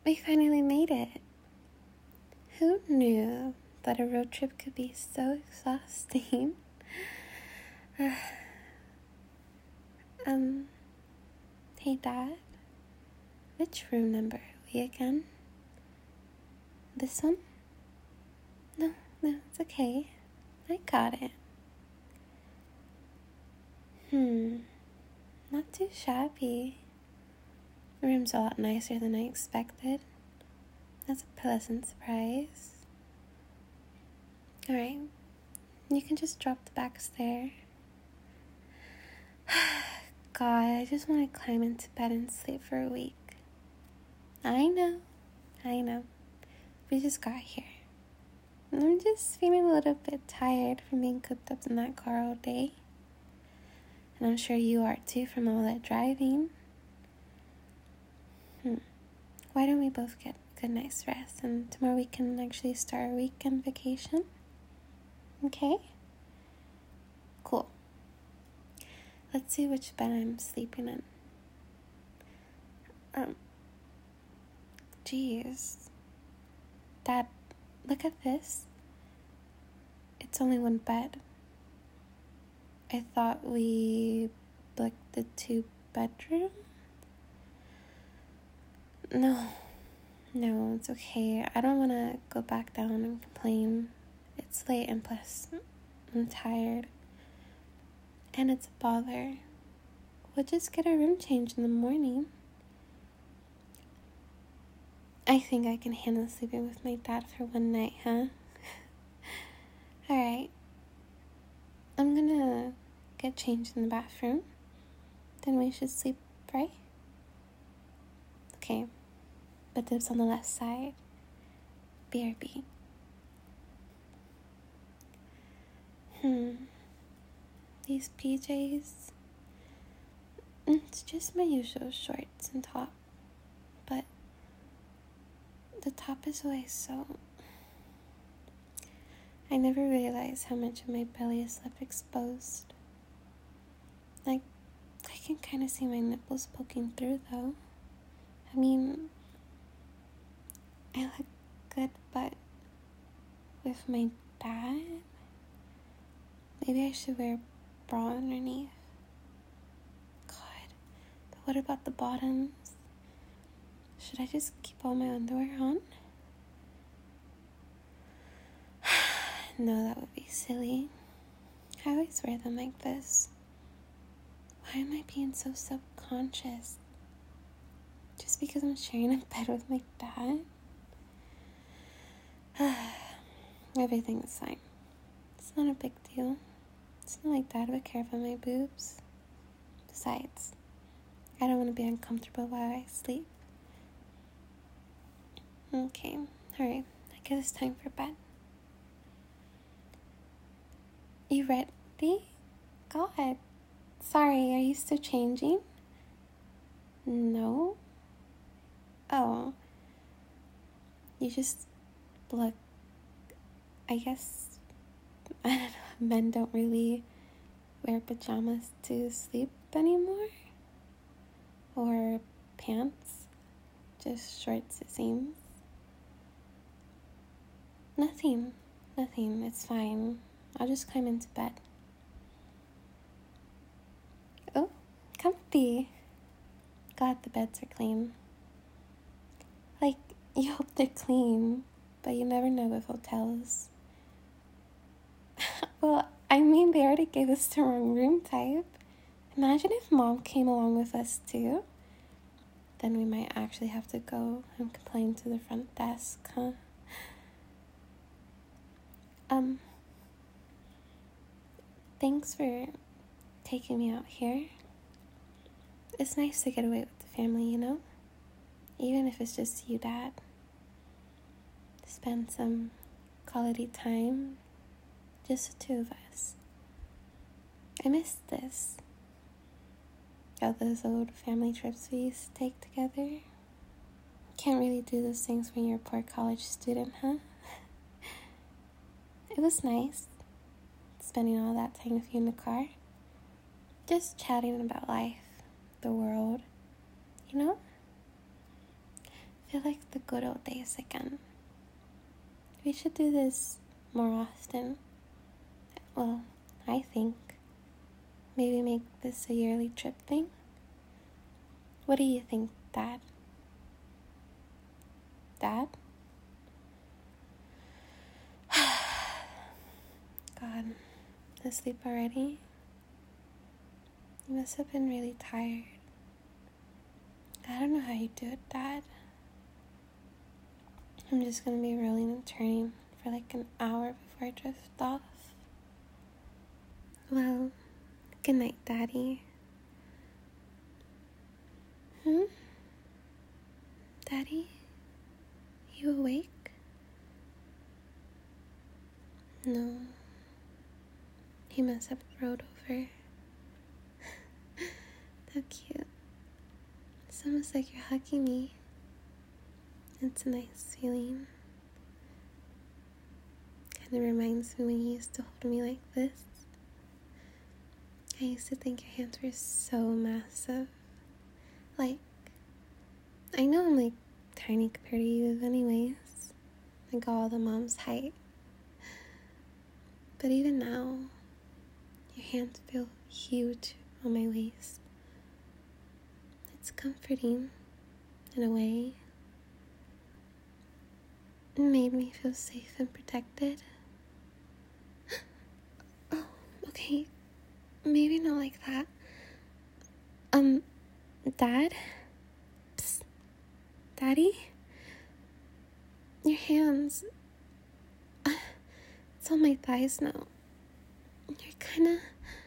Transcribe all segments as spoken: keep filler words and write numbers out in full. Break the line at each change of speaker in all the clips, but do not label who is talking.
We finally made it. Who knew that a road trip could be so exhausting? um, hey Dad, which room number are we again? This one? No, no, it's okay. I got it. Hmm, not too shabby. The room's a lot nicer than I expected. That's a pleasant surprise. Alright, you can just drop the back stair. God, I just want to climb into bed and sleep for a week. I know, I know. We just got here. I'm just feeling a little bit tired from being cooped up in that car all day. And I'm sure you are too from all that driving. Hmm. Why don't we both get a good night's rest and tomorrow we can actually start our weekend vacation? Okay? Cool. Let's see which bed I'm sleeping in. Um, geez. Dad, look at this. It's only one bed. I thought we booked the two bedroom. No, no, it's okay. I don't want to go back down and complain. It's late and plus I'm tired. And it's a bother. We'll just get a room change in the morning. I think I can handle sleeping with my dad for one night, huh? Alright. I'm gonna get changed in the bathroom. Then we should sleep, right? Okay. But dibs on the left side. B R B. Hmm. These P Js. It's just my usual shorts and top. But the top is always so... I never realized how much of my belly is left exposed. Like, I can kind of see my nipples poking through though. I mean, I look good, but with my dad, maybe I should wear a bra underneath. God, but what about the bottoms? Should I just keep all my underwear on? No, that would be silly. I always wear them like this. Why am I being so subconscious? Just because I'm sharing a bed with my dad? Everything is fine. It's not a big deal. It's not like Dad would care about my boobs. Besides, I don't want to be uncomfortable while I sleep. Okay, alright. I guess it's time for bed. You ready? God. Sorry, are you still changing? No? Oh. You just look... I guess... I don't know. Men don't really wear pajamas to sleep anymore? Or pants? Just shorts, it seems. Nothing. Nothing. It's fine. I'll just climb into bed. Oh, comfy. Glad the beds are clean. Like, you hope they're clean, but you never know with hotels. Well, I mean, they already gave us the wrong room type. Imagine if Mom came along with us too. Then we might actually have to go and complain to the front desk, huh? Um, thanks for taking me out here. It's nice to get away with the family, you know? Even if it's just you, Dad. Spend some quality time. Just the two of us. I miss this. All those old family trips we used to take together. Can't really do those things when you're a poor college student, huh? It was nice spending all that time with you in the car. Just chatting about life, the world, you know? I feel like the good old days again. We should do this more often. Well, I think. Maybe make this a yearly trip thing. What do you think, Dad? Dad? God, asleep already? You must have been really tired. I don't know how you do it, Dad. I'm just gonna be rolling and turning for like an hour before I drift off. Well, good night, Daddy. Hmm? Daddy? You awake? No. He must have rolled over. How cute. It's almost like you're hugging me. It's a nice feeling. Kind of reminds me when you used to hold me like this. I used to think your hands were so massive. Like, I know I'm like tiny compared to you anyways. Like all the mom's height. But even now, your hands feel huge on my waist. It's comforting in a way. It made me feel safe and protected. Oh, okay. Maybe not like that. Um, Dad? Psst. Daddy? Your hands. It's on my thighs now. You're kinda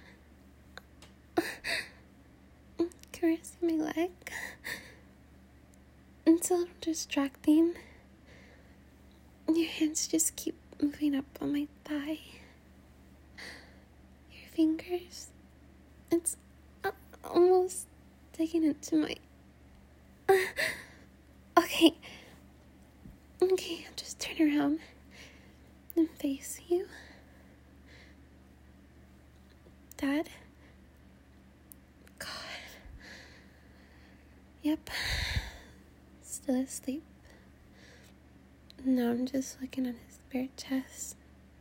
caressing my leg. It's a little distracting. Your hands just keep moving up on my thigh. Your fingers. It's uh, almost digging into my... Okay. Okay, I'll just turn around and face you. Dad? God. Yep. Still asleep. Now I'm just looking at his bare chest.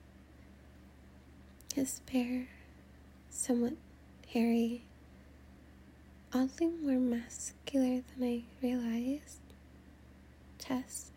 His bare, somewhat hairy, oddly more muscular than I realized chest.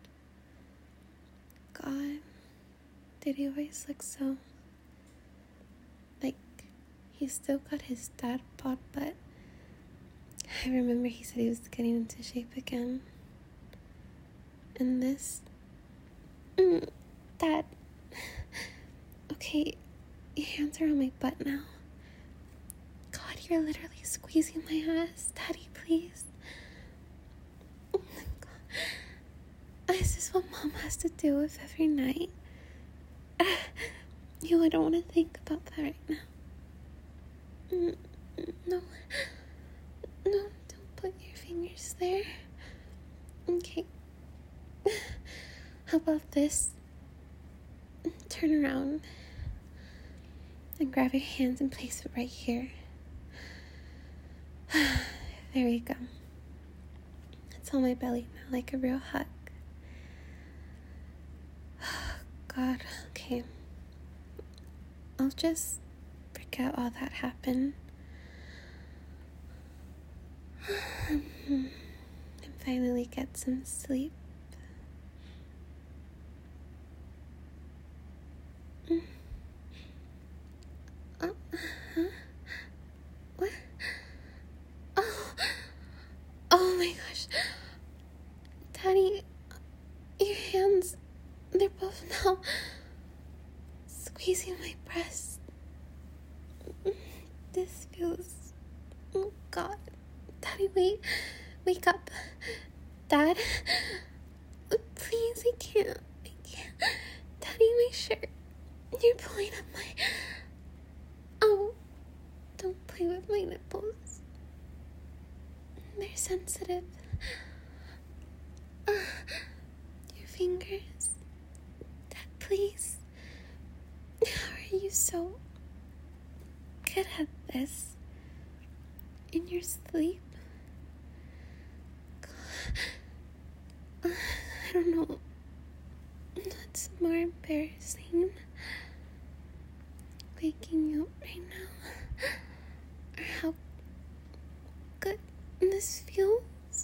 God, did he always look so? Like, he's still got his dad bod, but I remember he said he was getting into shape again. And this, mm, Dad, okay, your hands are on my butt now. God, you're literally squeezing my ass. Daddy, please. Oh my God. Is this what Mom has to deal with every night? You, I don't want to think about that right now. Mm, No. No, don't put your fingers there. Okay. How about this? Turn around and grab your hands and place it right here. There we go. It's on my belly now, like a real hug. God, okay. I'll just forget all that happened. And finally get some sleep. Oh, huh? What? Oh, oh my gosh. Daddy, your hands, they're both now squeezing my breast. This feels, oh God. Daddy, wait, wake up. Dad, please, I can't, I can't. Daddy, my shirt, you're pulling up my, oh, don't play with my nipples. They're sensitive. Uh, your fingers. Dad, please. How are you so good at this? In your sleep? I don't know what's more embarrassing. Waking you up right now. Or how good this feels.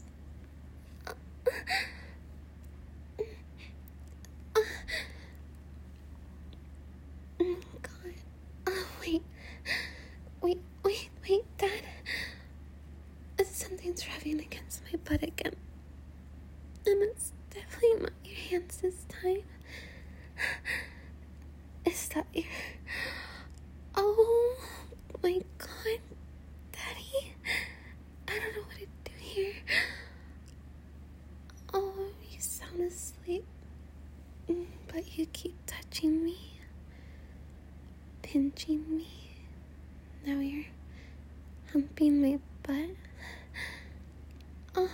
Oh God. Oh, wait. Wait, wait, wait, Dad. Something's rubbing against my butt again. And it's definitely not your hands this time. Is that your... Oh my God, Daddy. I don't know what to do here. Oh, you sound asleep. But you keep touching me. Pinching me. Now you're humping my butt. Oh.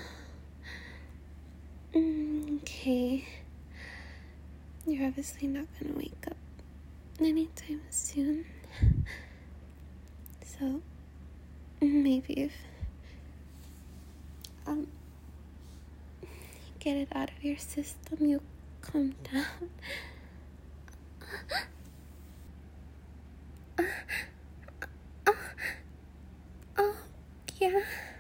Okay. You're obviously not gonna wake up anytime soon. So, maybe if um you get it out of your system, you'll calm down. Oh, yeah.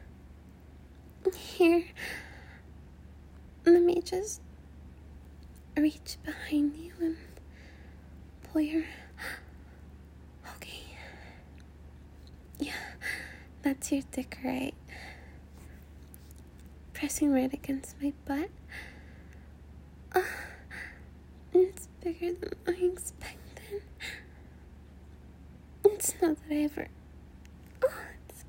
Here. Let me just reach behind you and pull your... Okay. Yeah, that's your dick, right? Pressing right against my butt. Oh, it's bigger than I expected. It's not that I ever... Oh, it's...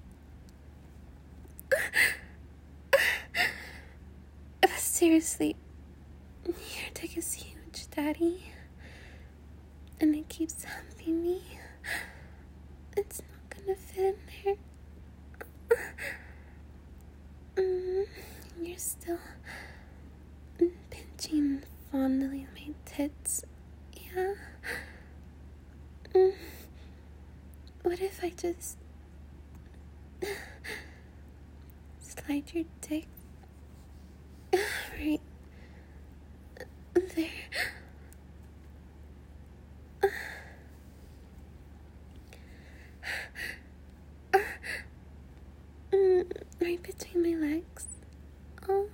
Seriously, your dick is huge, Daddy. And it keeps humping me. It's not gonna fit in there. Mm, you're still pinching and fondling my tits. Yeah. Mm, what if I just slide your dick right there? Mm, right between my legs. Oh,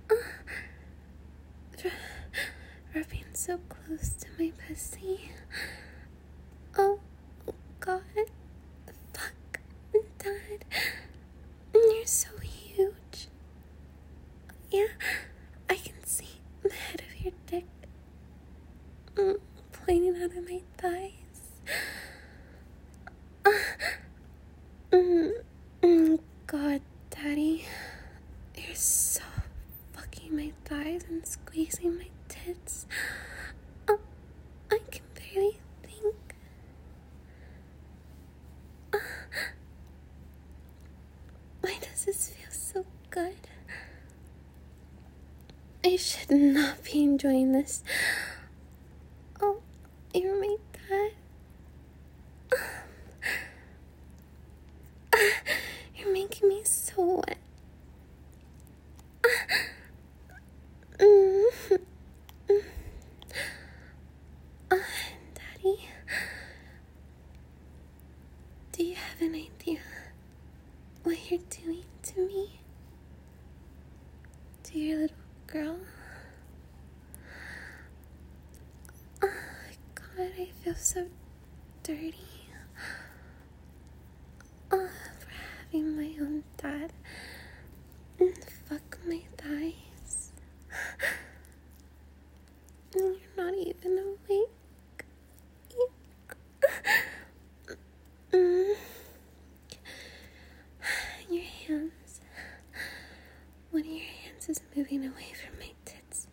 rubbing so close to my pussy. Oh, God. Fuck, Dad. You're so huge. Yeah, I can see the head of your dick mm, pointing out of my thighs. Mm, mm, God, Daddy, you're so fucking my thighs and squeezing my tits. Oh, I can barely think. Uh, why does this feel so good? I should not be enjoying this. Oh, you're my dad. You're making me so wet. Mm. Uh, Daddy, do you have an idea what you're doing to me? To your little girl? Oh God, I feel so dirty. Oh, for having my own dad. And fuck my thighs. And you're not even awake. Mm. Your hands. One of your hands is moving away from my tits.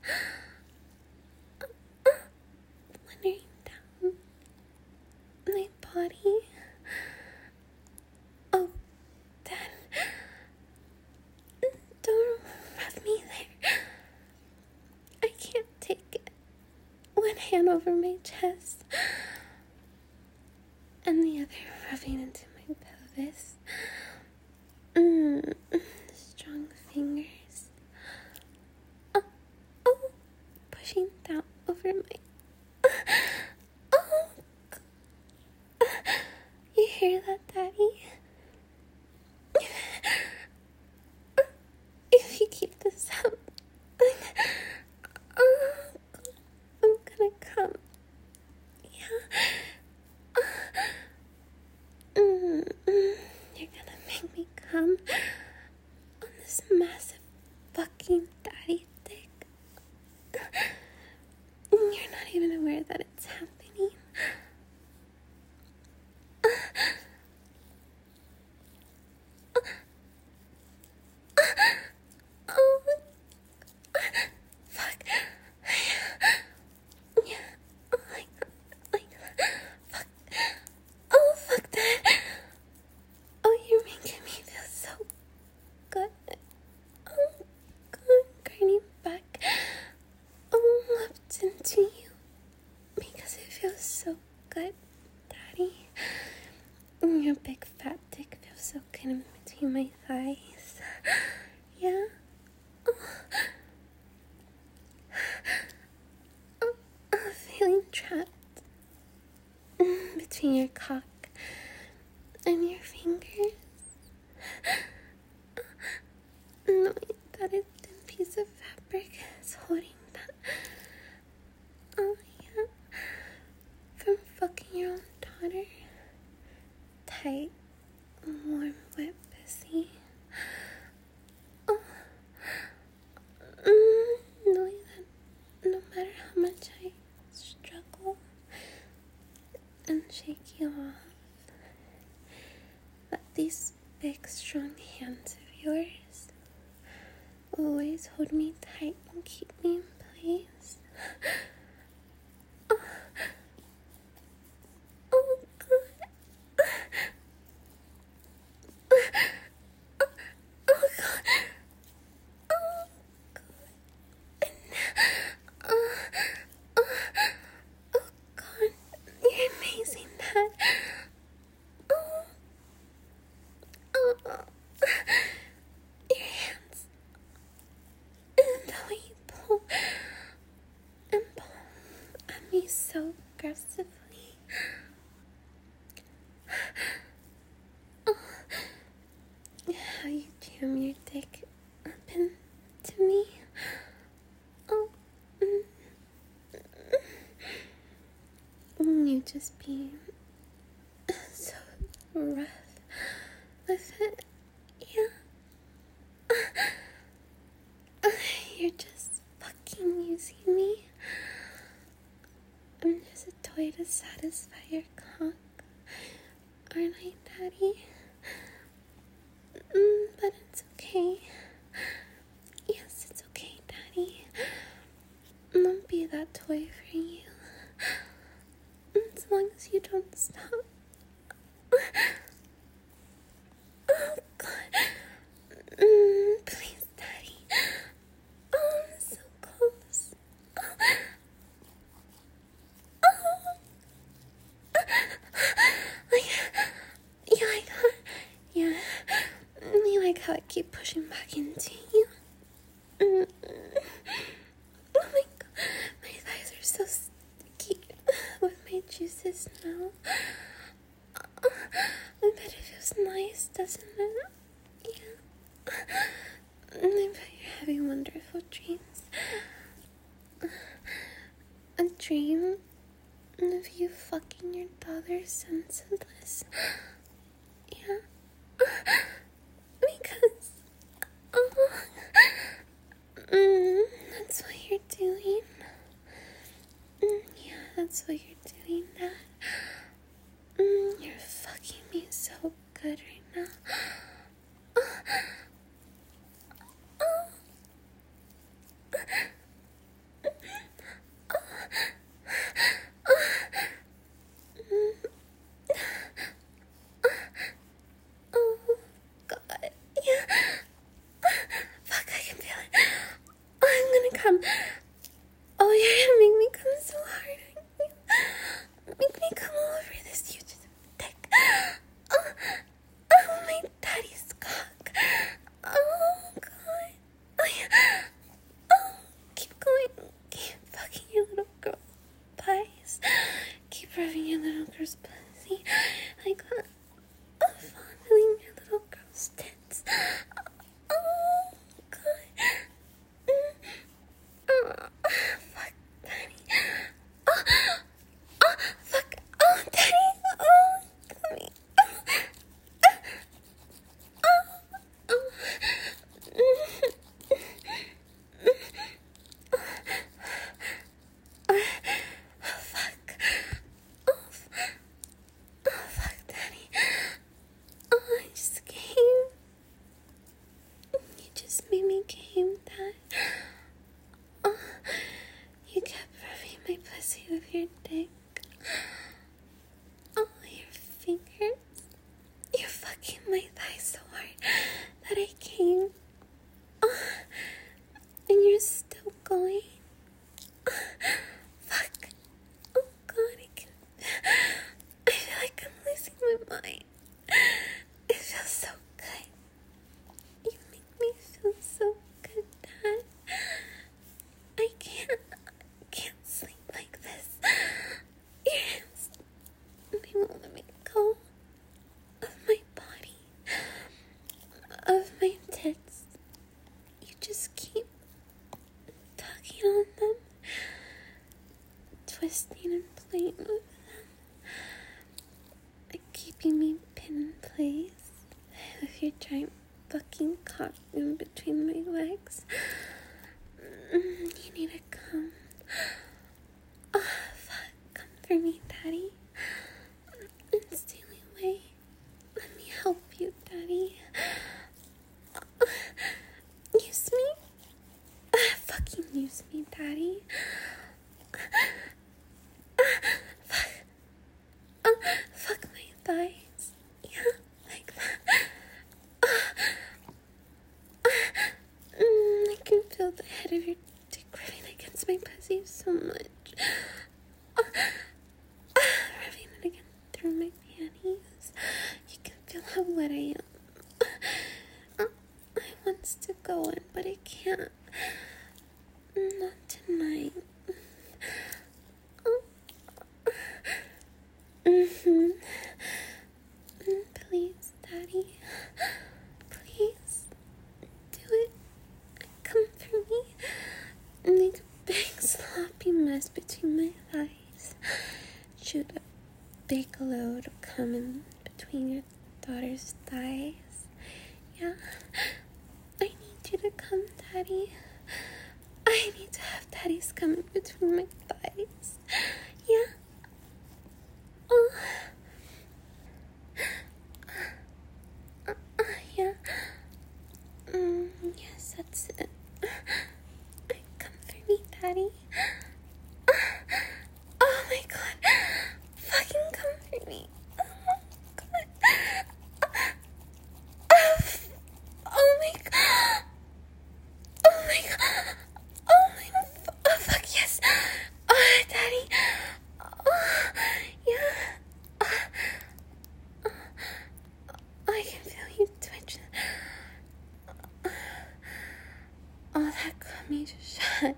Wandering down my body. Oh, Dad. Don't rub me there. I can't take it. One hand over my chest and the other rubbing into my pelvis. Mm, strong fingers. Oh, oh, fucking daddy dick. You're not even aware that it's happening. Oh, fuck. Yeah. Oh my god. Like, fuck. Oh, fuck that. Oh, you're making me feel so good. Oh, God. Turning back. Oh, left into you. Because it feels so good, Daddy. Your big fat dick feels so good in between my thighs. Yeah? Oh. Oh, I'm feeling trapped between your cock and your fingers. Knowing that a thin piece of fabric is holding that. Oh, yeah. From fucking your own daughter. Tight, warm, wet pussy. Oh. Mm, knowing that no matter how much I struggle and shake you off, that these big, strong hands of yours will always hold me tight and keep me in place. Oh, oh God. Oh, oh God. Oh God. Oh, oh, oh God. You're amazing, Dad. Oh, oh, oh. Your hands. And the way you pull and pull at me so aggressively. Oh, how you jam your dick up into me. Oh, mm, mm, you just being so rough with it. Yeah. You're just fucking using me. I'm just a toy to satisfy your cock. Aren't I, Daddy? Mm, but it's okay. Yes, it's okay, Daddy. I'll be that toy for you. As long as you don't stop. Oh, God. Mm, please, Daddy. Oh, I'm so close. Oh. Oh. Like, you like how, yeah, you like how I keep pushing back into you? Mm. Oh my God, my thighs are so sticky with my juices now. Oh, I bet it feels nice, doesn't it? Yeah. I bet you're having wonderful dreams. A dream of you fucking your daughter senseless. Yeah. Because, oh, mm, that's what you're doing. Mm, yeah, that's what you're doing, Dad. Mm, you're fucking me so good right now. Oh. Oh. Oh, God, yeah. Fuck, I can feel it. Oh, I'm gonna come. Oh, you're gonna make me come so hard. Make on them, twisting and playing with them, like keeping me pinned in place with your giant fucking cock in between my legs. You need to come. Oh, fuck. Come for me, Daddy. It's the only way. Let me help you, Daddy. Use me. Fucking use me, Daddy. Fuck. Uh, fuck my thighs. Yeah, like that. Mm, I can feel the head of your dick rubbing against my pussy so much. Uh, uh, rubbing it again through my panties. You can feel how wet I am. Uh, I want to go in, but I can't. Not tonight. Uh, mm-hmm. Mm, please, Daddy. Please. Do it. Come for me. Make a big sloppy mess between my thighs. Shoot a big load of cum in between your daughter's thighs. Yeah. I need you to come, Daddy. I need to have Daddy's cum in between my thighs. Yeah. Oh. Uh, uh, yeah. Mm, yes, that's it. Come for me, Daddy. Oh my god. Fucking come for me. Oh my god. Oh my god. Oh my god. Oh my oh, fuck yes. Oh, Daddy. Oh, yeah. Oh, I can feel you twitch. Oh, that got me just shot.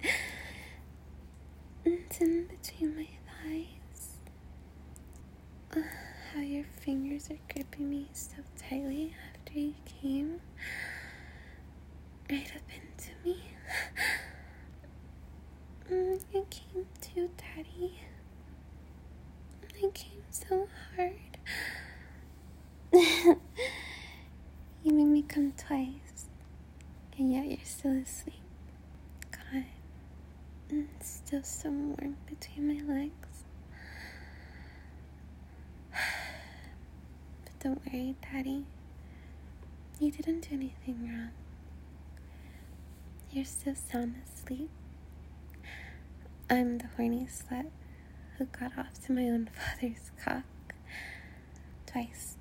It's in between my thighs. Uh, how your fingers are gripping me so tightly after you came right up into me. Mm, you came too, Daddy. I came so hard. You made me come twice, and yet you're still asleep. God, it's still so warm between my legs. But don't worry, Daddy. You didn't do anything wrong. You're still sound asleep. I'm the horny slut who got off to my own father's cock. Twice.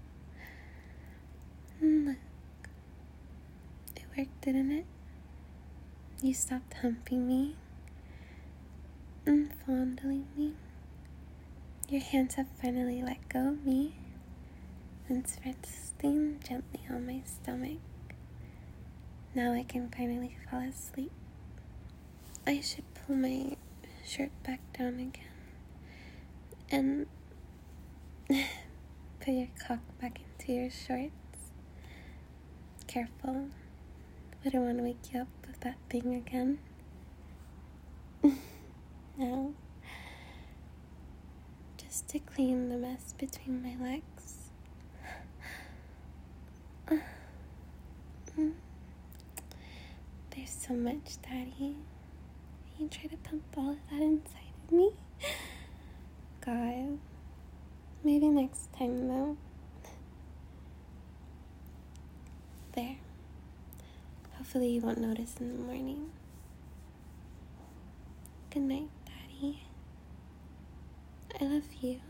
And look. It worked, didn't it? You stopped humping me and fondling me. Your hands have finally let go of me and it's resting gently on my stomach. Now I can finally fall asleep. I should pull my shirt back down again and put your cock back into your shorts. Careful. I don't want to wake you up with that thing again. No. Just to clean the mess between my legs. There's so much, Daddy. You try to pump all of that inside of me? God. Maybe next time, though. There. Hopefully you won't notice in the morning. Good night, Daddy. I love you.